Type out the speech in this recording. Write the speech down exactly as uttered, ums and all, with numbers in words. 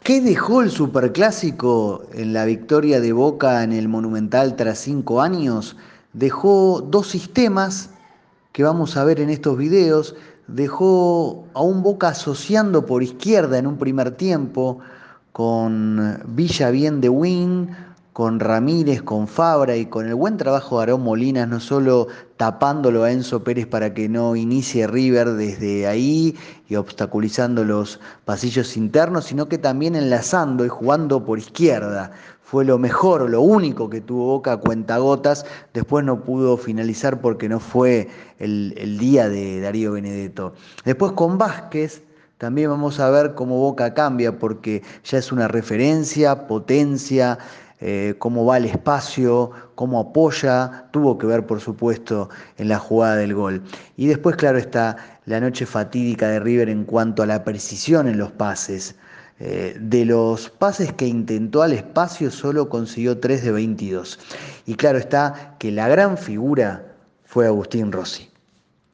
¿Qué dejó el Superclásico en la victoria de Boca en el Monumental tras cinco años? Dejó dos sistemas que vamos a ver en estos videos. Dejó a un Boca asociando por izquierda en un primer tiempo, con Villa bien de win, con Ramírez, con Fabra y con el buen trabajo de Aarón Molinas, no solo tapándolo a Enzo Pérez para que no inicie River desde ahí y obstaculizando los pasillos internos, sino que también enlazando y jugando por izquierda. Fue lo mejor, lo único que tuvo Boca a cuentagotas. Después no pudo finalizar porque no fue el, el día de Darío Benedetto. Después con Vázquez también vamos a ver cómo Boca cambia, porque ya es una referencia, potencia, eh, cómo va el espacio, cómo apoya, tuvo que ver, por supuesto, en la jugada del gol. Y después, claro, está la noche fatídica de River en cuanto a la precisión en los pases. Eh, de los pases que intentó al espacio, solo consiguió tres de veintidós. Y claro está que la gran figura fue Agustín Rossi.